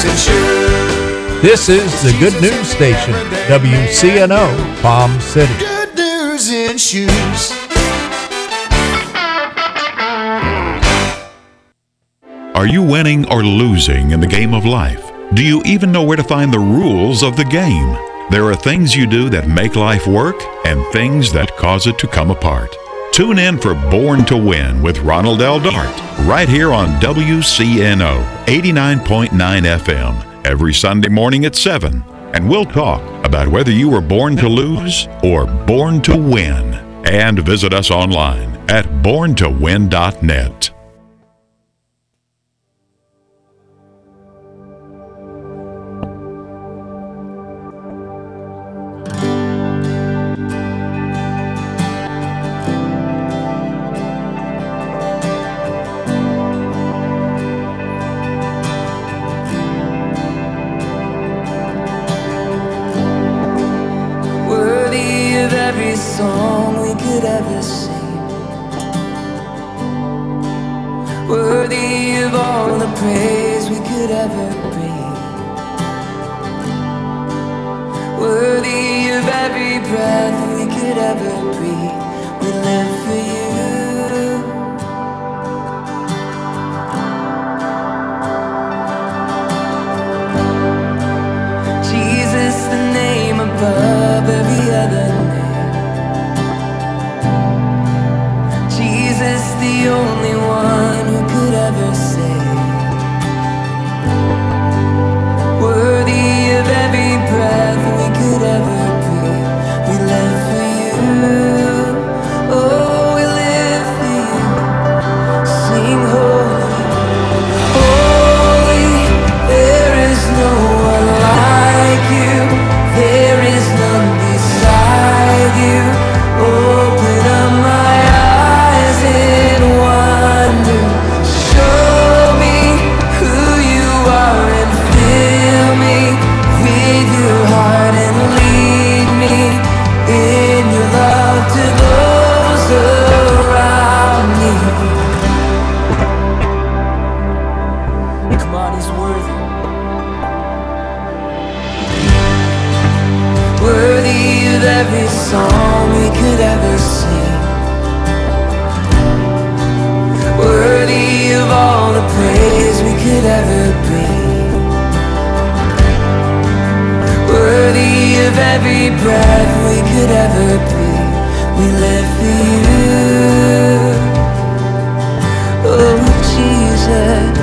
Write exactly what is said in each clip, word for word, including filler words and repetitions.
and shoes. This is the Good News Station, W C N O, Palm City. Good news in shoes. Are you winning or losing in the game of life? Do you even know where to find the rules of the game? There are things you do that make life work and things that cause it to come apart. Tune in for Born to Win with Ronald L. Dart, right here on W C N O eighty-nine point nine F M, every Sunday morning at seven. And we'll talk about whether you were born to lose or born to win. And visit us online at born to win dot net. Song we could ever sing, worthy of all the praise we could ever bring, worthy of every breath we could ever breathe. We live for you. Jesus, the name above every other name. Jesus, the only one who could ever save, worthy of every breath we could ever breathe. We live for you. Oh, we live for you. Sing holy, holy. There is no one like you. There is none beside you. Open up my eyes in wonder. Show me who you are and fill me with your heart and lead me in your love to those around me. Come on, he's worthy. Worthy of every song we could ever sing, worthy of all the praise we could ever bring, worthy of every breath we could ever breathe. We live for you. Oh, Jesus,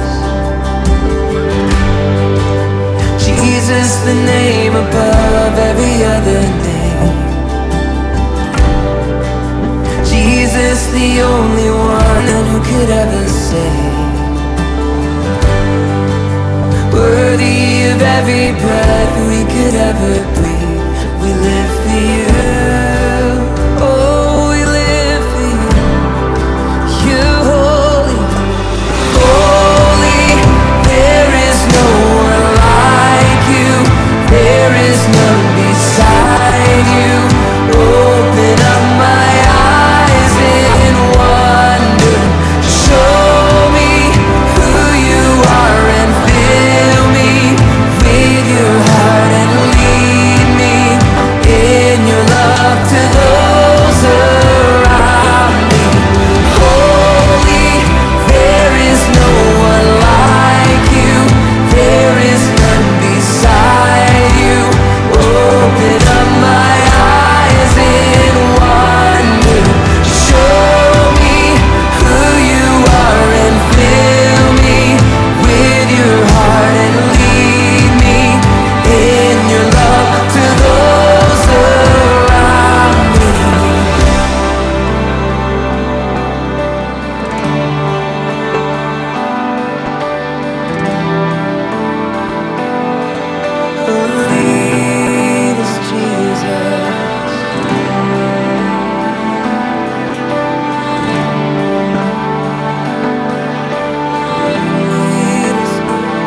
Jesus, the name above every other name. Jesus, the only one who could ever save, worthy of every breath we could ever breathe. We live for you. Oh, we live for you. You're holy, holy. There is no one like you. There is none beside you. Open up my eyes in wonder. Show me who you are and fill me with your heart and lead me in your love to those around me. Holy, there is no one like you. There is none beside you. Open up my eyes in wonder. Show me who you are and fill me with your heart and lead me in your love to those around me. Lead us, Jesus. Lead us.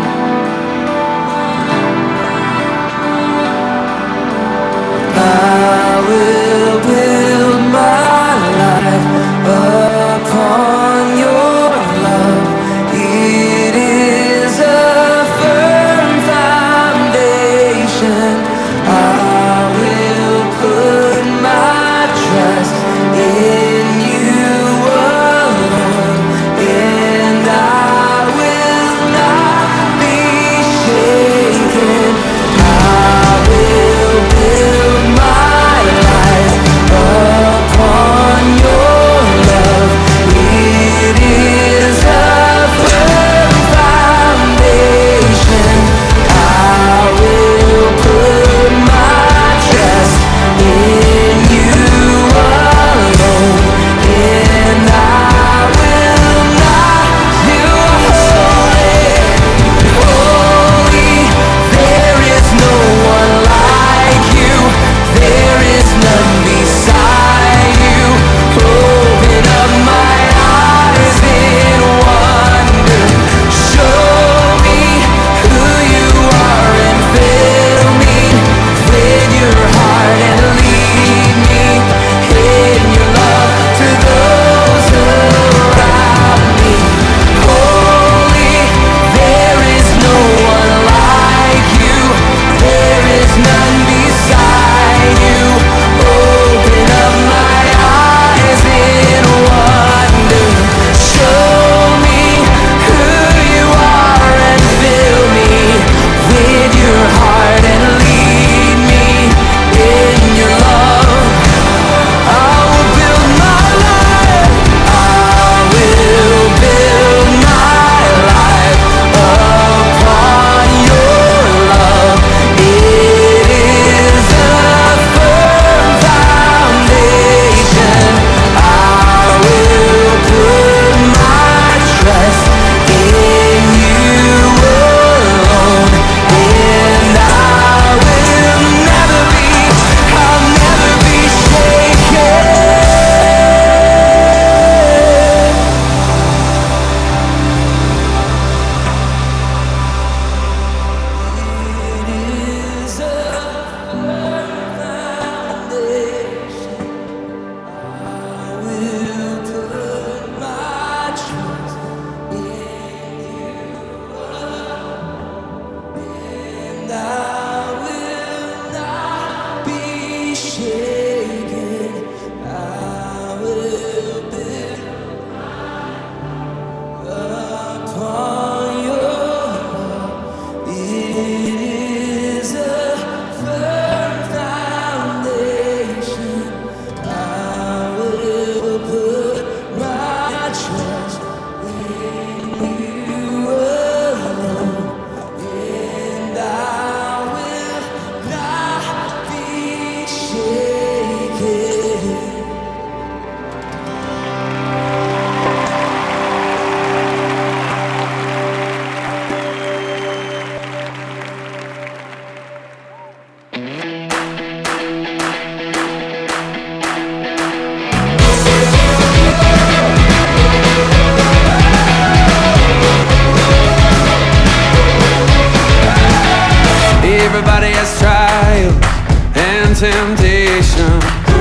I will build my life upon your love. It is a firm Everybody has trials and temptation.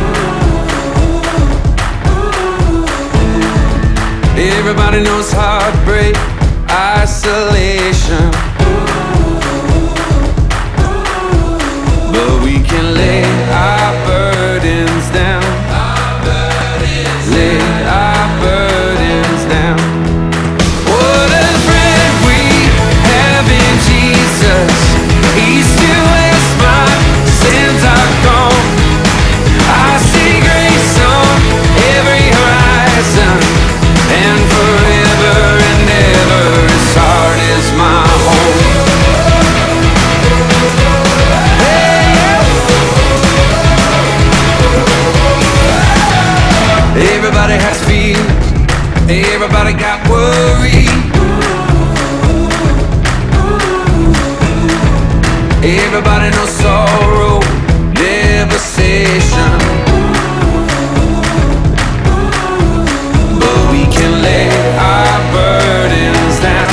Everybody knows heartbreak, isolation. But we can lay our burdens down. Lay our burdens down. What a friend we have in Jesus. East to west, my sins are gone. I see grace on every horizon, and forever and ever His heart is my home. Everybody has fear, everybody got worry. Everybody knows sorrow, devastation. But we can lay our burdens down.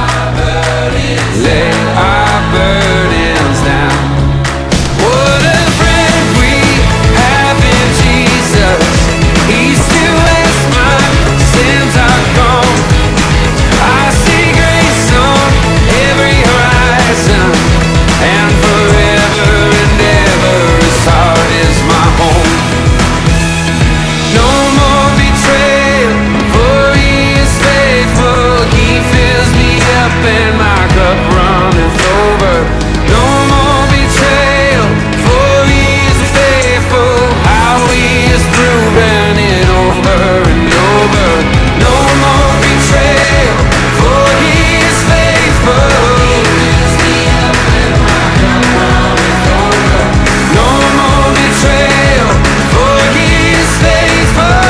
Lay our burdens down. What a friend we have in Jesus. East to west, my sins are gone. I see grace on every horizon, and forever and ever His heart is my home. No more betrayal, for He is faithful. He fills me up and my cup runneth over. No more betrayal, for He is faithful. How He has proven it over and over. No more betrayal, for He is faithful. No more betrayal, for He is faithful.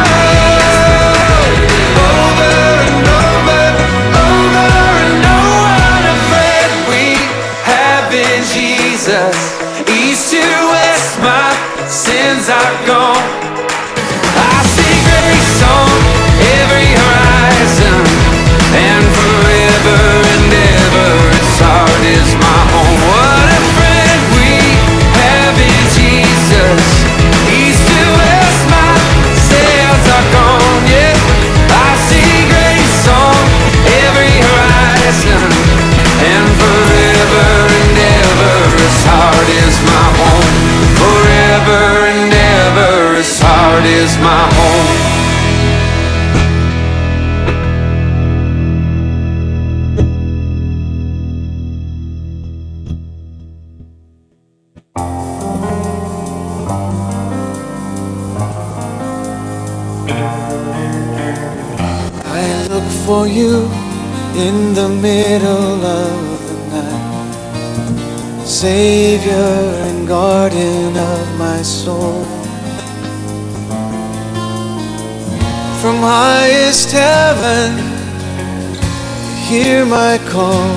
Over and over, over and over. What a friend we have in Jesus. East to west, my sins are gone. I see grace on every horizon, and forever and ever His heart is my home. What a friend we have in Jesus. East to west, my sins are gone. Yeah, I see grace on every horizon, and forever and ever His heart is my home. Forever and ever His heart is my home. I look for you in the middle of the night, Savior and guardian of my soul. From highest heaven, hear my call,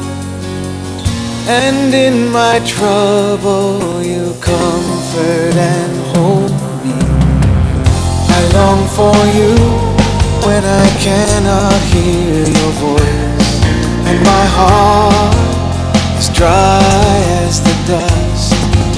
and in my trouble you comfort and hold me. I long for you when I cannot hear your voice, and my heart is dry as the dust.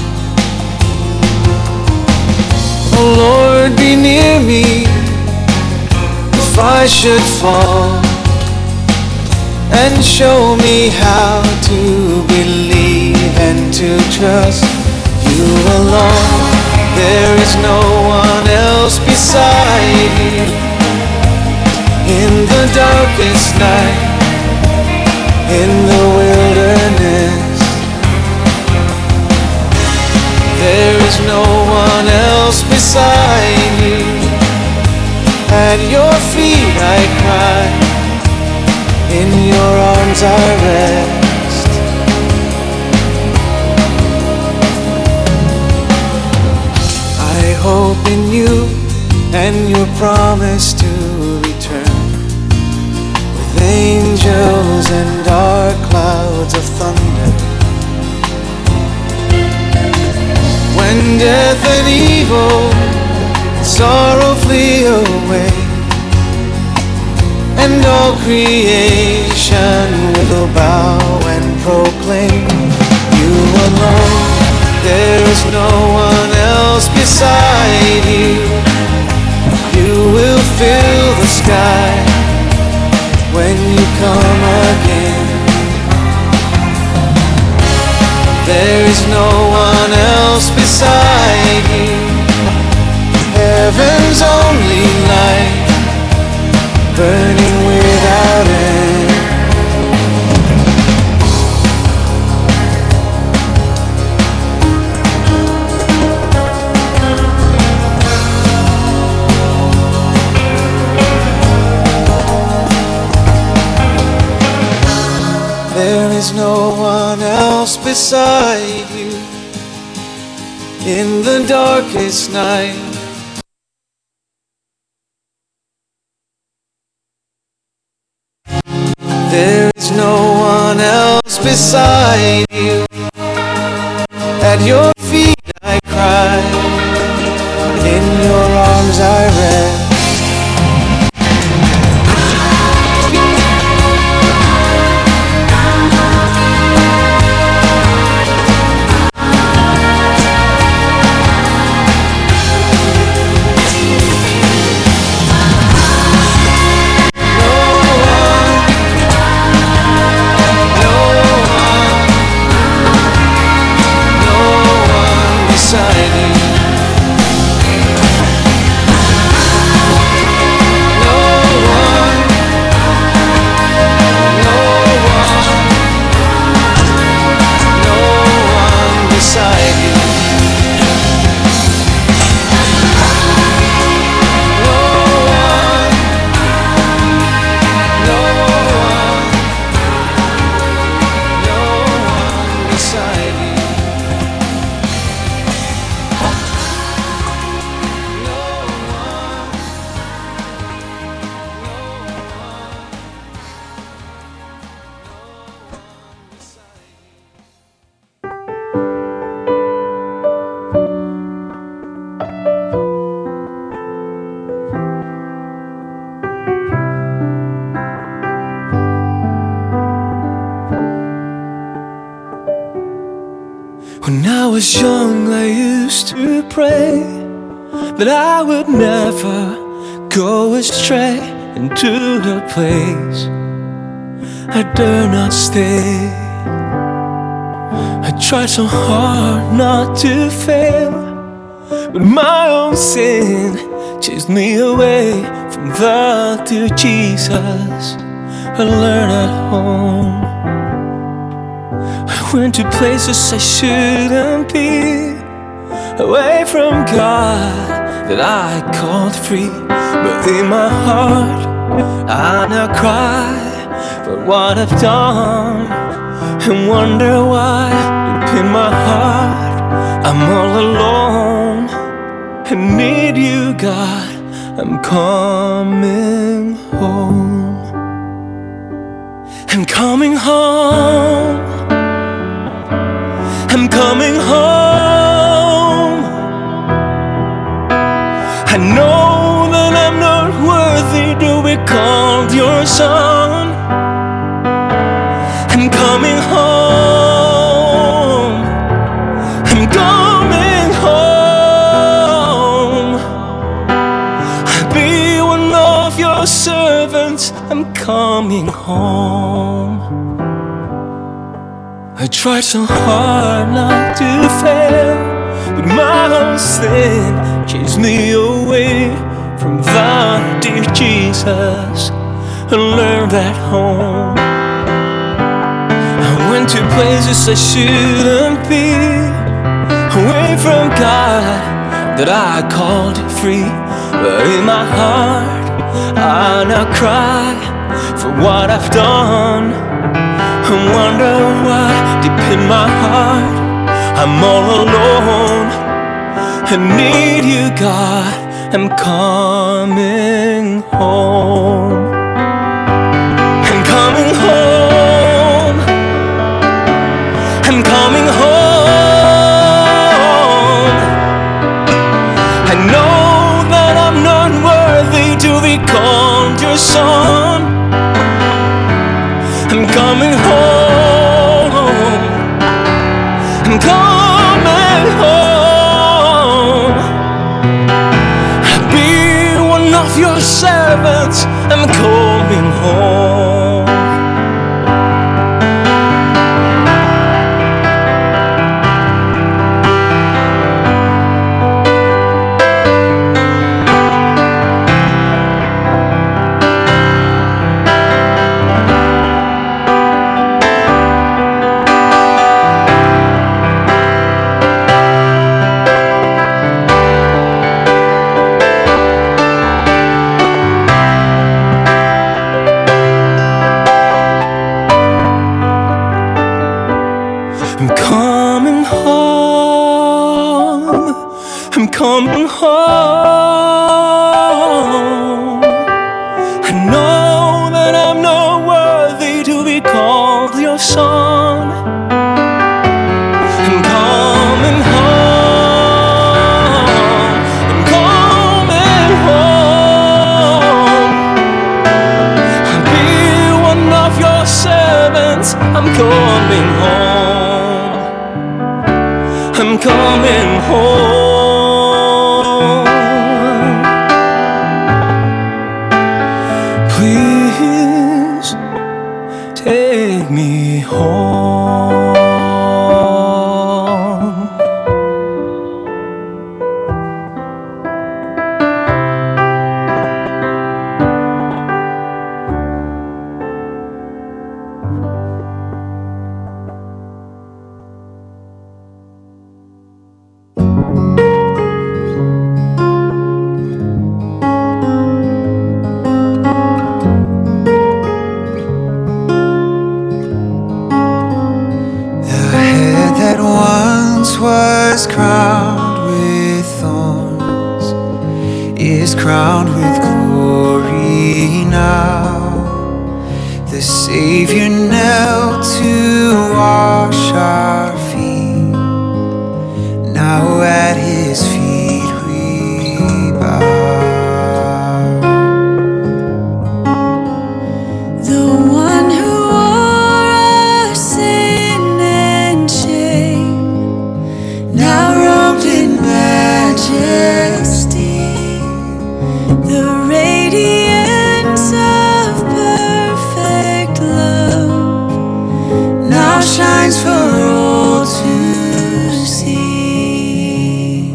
Oh Lord, be near me if I should fall, and show me how to believe and to trust you alone. There is no one else beside you. In the darkest night, in the wilderness, there is no one else beside you. At your feet I cry, in your arms I rest. I hope in you and your promise to return, with angels and dark clouds of thunder. When death and evil and sorrow flee away, and all creation will bow and proclaim you alone is no one else beside you. You will fill the sky when you come again. There is no one else beside you. Heaven's only light, burning without end. There is no one else beside you in the darkest night. There is no one else beside you. At your feet I cry, in your arms I rest. When I was young, I used to pray that I would never go astray into her place. I dare not stay. I tried so hard not to fail, but my own sin chased me away from the dear Jesus I learned at home. I went to places I shouldn't be, away from God that I called free. But in my heart I now cry for what I've done, and wonder why deep in my heart I'm all alone. I need you, God, I'm coming home. I'm coming home. I'm coming home. I know that I'm not worthy to be called your son. I'm coming home. I'm coming home. I'll be one of your servants. I'm coming home. I tried so hard not to fail, but my own sin chased me away from the dear Jesus I learned at home. I went to places I shouldn't be, away from God that I called free. But in my heart I now cry for what I've done, I wonder why deep in my heart I'm all alone. I need you, God, I'm coming home. I'm coming home. I'm coming home. I know that I'm not worthy to be called your son. I'm coming home. I'm coming home. coming home. I'm coming home. I know that I'm not worthy to be called your son. I'm coming home. I'm coming home. I'll be one of your servants. I'm coming home. I'm coming home. Please take me home. Was crowned with thorns, is crowned with glory now. The Savior knelt to wash our feet. Now at his feet we bow. The one who wore our sin and shame, now robed in majesty, the radiance of perfect love now shines for all to see.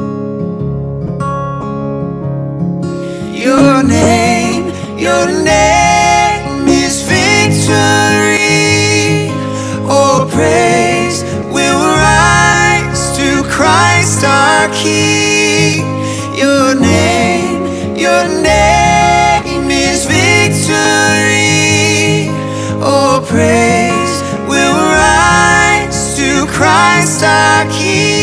Your name, your name is victory. Oh, praise will rise to Christ our King. Your name, your name is victory. Oh, praise will rise to Christ our King.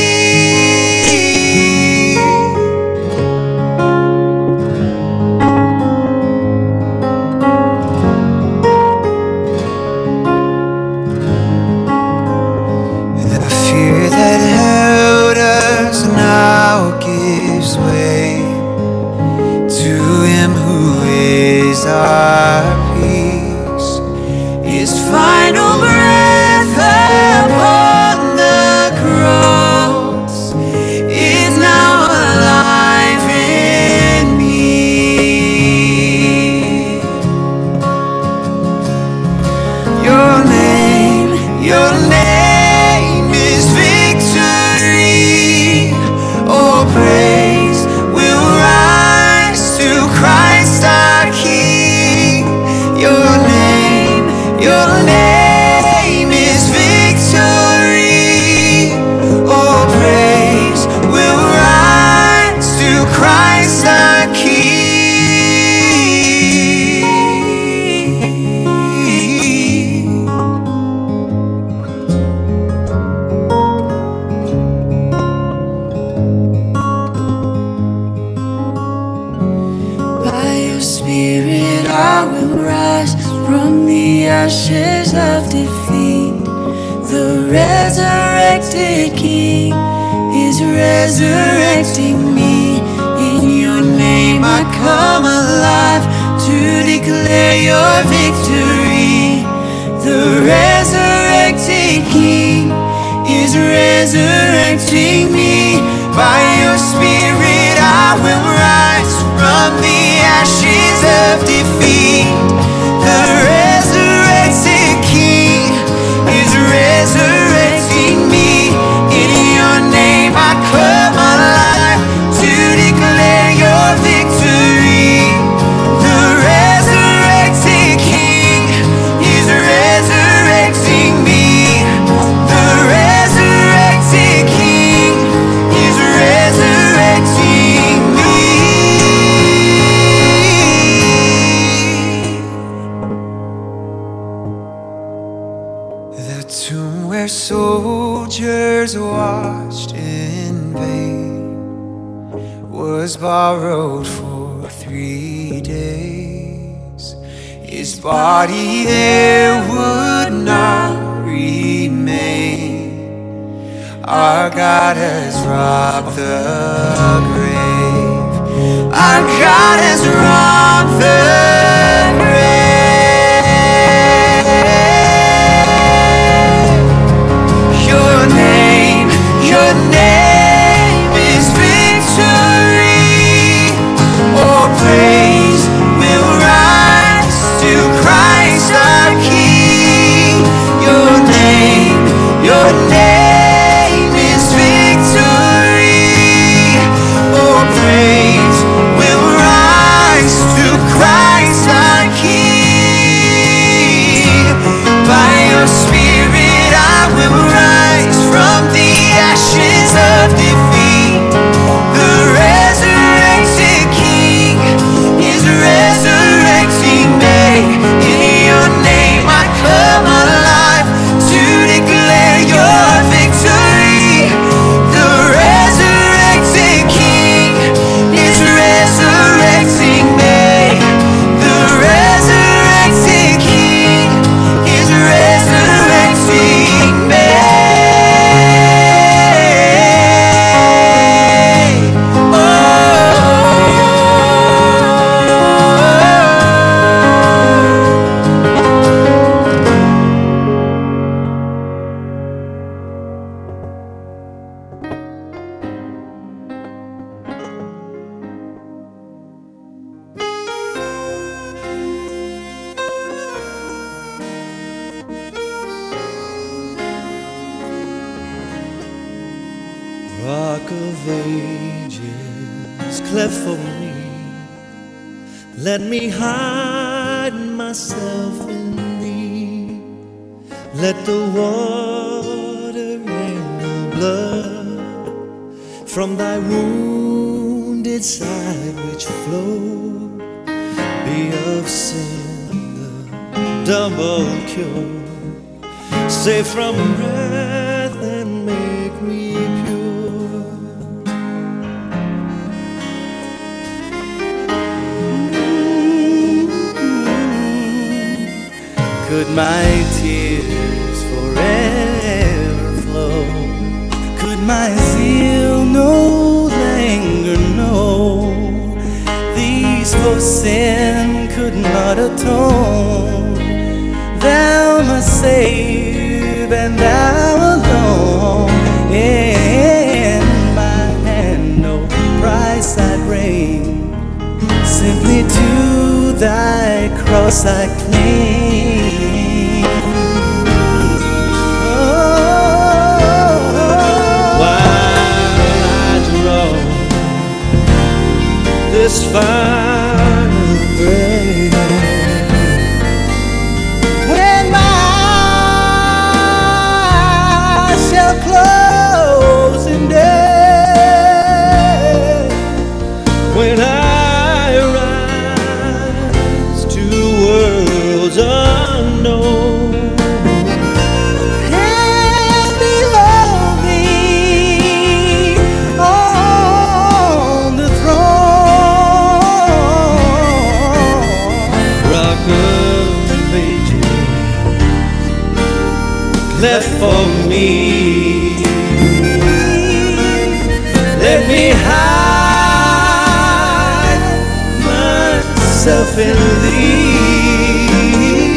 The fear that held us now gives way to him who is our peace. His final breath upon the cross is now alive in me. Your name, your name is victory. Oh, praise will rise to Christ our King. Your name, your name is victory. Oh, praise will rise to Christ our King. By your spirit I will rise from the ashes of defeat. The resurrected King is resurrecting me. In your name I come alive to declare your victory. The resurrected King is resurrecting me. By your spirit I will rise from the ashes of defeat. The resurrected King is resurrecting me. In your name I come alive to declare your victory. The resurrected King is resurrecting me. The resurrected King is resurrecting me. tears washed in vain, was borrowed for three days. His body there would not remain. Our God has robbed the grave. Our God has robbed the grave. Your name, your name is victory. Oh, praise will rise to Christ our King. Your name, your name is victory. Oh, praise will rise to Christ our King. By your Spirit I will rise from the ashes of defeat. The resurrected King is resurrecting me. In your name I come alive to declare your victory. The resurrected King is resurrecting me. The resurrected King is resurrecting me. Oh. Rock of ages, cleft for me. Let me hide myself in thee. Let the water and the blood from thy wounded side which flowed be of sin the double cure. Save from wrath and make me pure. Could my tears forever flow? Could my zeal no longer know? These for sin could not atone. Thou must save, and thou alone. In my hand no price I bring, simply to thy cross I cling. Oh, while I draw this final breath, when my eyes shall close in death, when I rise to worlds unknown, and behold thee on the throne, Rock of ages, left for me. Let me hide myself in thee.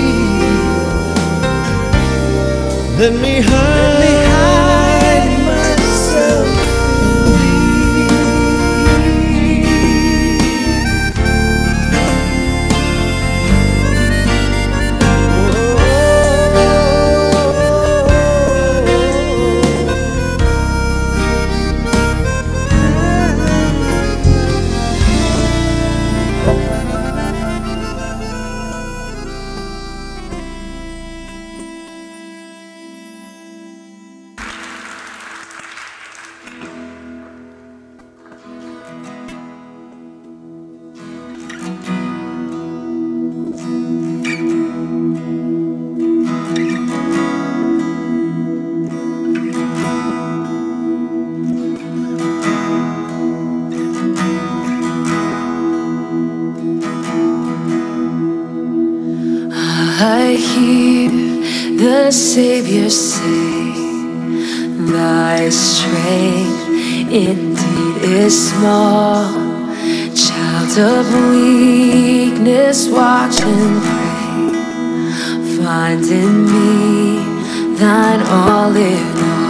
Let me hide, Let me hide myself in the Savior say, thy strength indeed is small. Child of weakness, watch and pray. Find in me thine all in all.